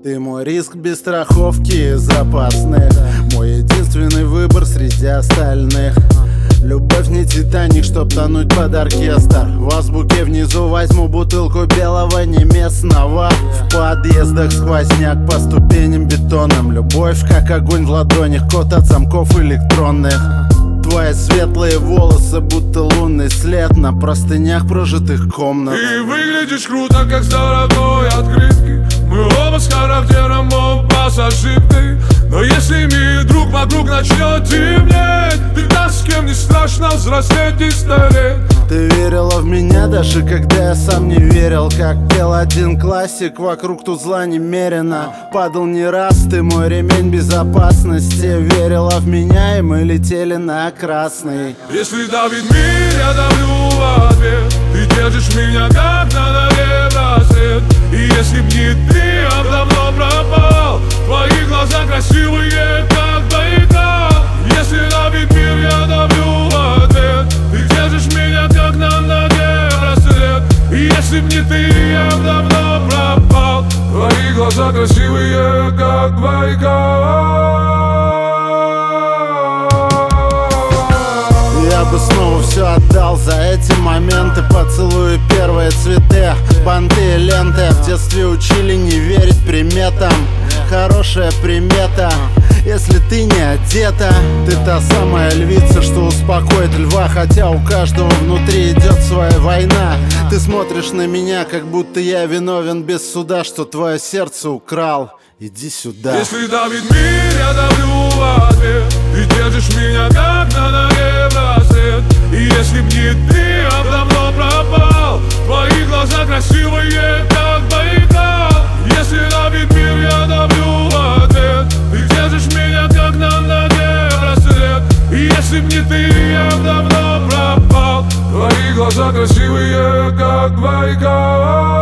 Ты мой риск без страховки запасных, мой единственный выбор среди остальных. Любовь не Титаник, чтоб тонуть под оркестр. В азбуке внизу возьму бутылку белого неместного. В подъездах сквозняк по ступеням бетонным. Любовь как огонь в ладонях, код от замков электронных. Твои светлые волосы, будто лунный след на простынях прожитых комнат. Ты выглядишь круто, как с дорогой открытки. Мы оба с характером, оба с ошибкой. Но если мир друг вокруг начнет темнеть, ты та, с кем не страшно взрослеть и стареть. Ты верила в меня, даже когда я сам не верил. Как пел один классик, вокруг тут зла немерено. Падал не раз, ты мой ремень безопасности. Верила в меня, и мы летели на красный. Если давит мир, я давлю в ответ. Ты держишь меня, как на ноге браслет. И если б не ты, я б давно пропал. Твои глаза красивые, как Байкал. Если давит мир, я давлю в ответ. Ты держишь меня, как на ноге браслет. И если б не ты, я б давно пропал. Твои глаза красивые, как Байкал. Я бы снова все отдал за эти моменты. Поцелуи, первые цветы, банты, ленты. В детстве учили не верить приметам. Хорошая примета, если ты не одета. Ты та самая львица, что успокоит льва. Хотя у каждого внутри идет своя война. Ты смотришь на меня, как будто я виновен без суда, что твое сердце украл. Иди сюда. Если давит мир, я давлю в ответ. Ты держишь меня, как на ноге браслет. И если б не ты, я б давно пропал. Твои глаза красивые, как Байкал. Если давит мир, я давлю в ответ. Ты держишь меня, как на ноге браслет. И если б не ты, я б давно пропал. Твои глаза красивые, как Байкал.